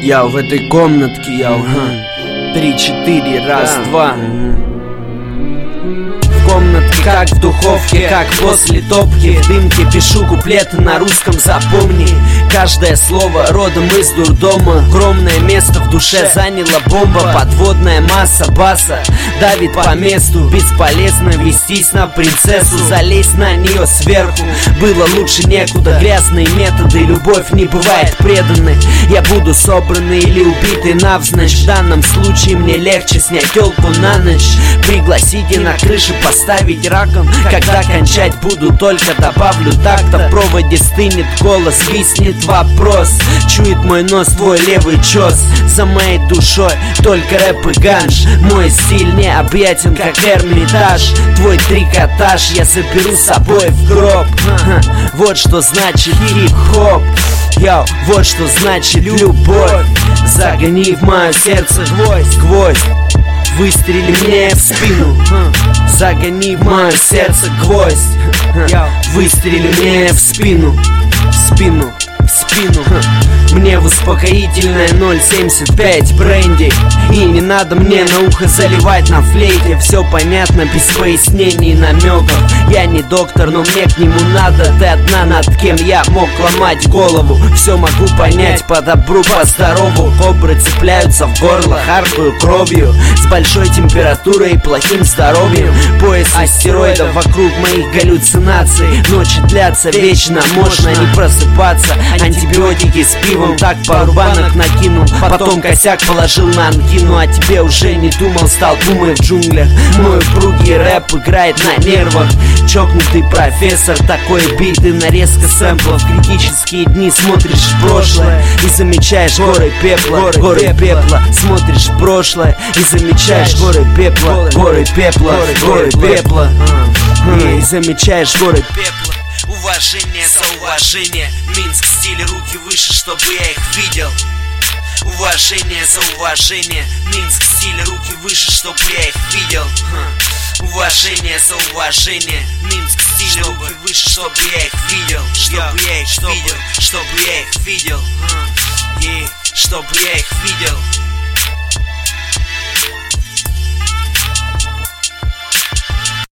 Я в этой комнатке, я 3-4, раз, два. В комнатке, как в духовке, как после топки. В дымке пишу куплеты на русском, запомни. Каждое слово родом из дурдома. Огромное место в душе заняла бомба. Подводная масса баса давит по месту. Бесполезно вестись на принцессу, залезть на нее сверху было лучше некуда. Грязные методы, любовь не бывает преданной. Я буду собранный или убитый навзничь. В данном случае мне легче снять телку на ночь. Пригласите на крыше поставить раком. Когда кончать буду, только добавлю так-то. В проводе стынет голос, виснет вопрос. Чует мой нос твой левый чёс. За моей душой только рэп и ганж. Мой стиль необъятен, как Эрмитаж. Твой трикотаж я заберу с собой в гроб. Вот что значит хип-хоп. Йоу, вот что значит любовь. Загони в мое сердце гвоздь. Выстрели мне в спину. Загони в мое сердце гвоздь. Выстрели мне в спину. Спину. Мне в успокоительное 0,75 бренди. И не надо мне на ухо заливать на флейте. Все понятно, без пояснений и намеков. Я не доктор, но мне к нему надо. Ты одна, над кем я мог ломать голову. Все могу понять, по добру, по здорову. Кобры цепляются в горло, харкаю кровью. С большой температурой и плохим здоровьем. Пояс астероидов вокруг моих галлюцинаций. Ночи длятся вечно, можно не просыпаться. Антибиотики с пивом так пару банок накинул. Потом косяк положил на ангину. А тебе уже не думал, стал думай в джунглях. Мой упругий рэп играет на нервах. Чокнутый профессор, такой бит и нарезка сэмплов. Критические дни смотришь в прошлое и замечаешь горы пепла. Горы пепла, смотришь в прошлое и замечаешь горы пепла. Горы пепла, горы пепла. И замечаешь горы пепла. Уважение за уважение. Минск, стиль, руки выше, чтобы я их видел. Уважение за уважение. Минск, стиль, руки выше, чтобы я их видел. Уважение за уважение. Минск, стиль, руки выше, чтобы я их видел. Чтобы я их видел. Чтобы я их видел. И чтобы я их видел.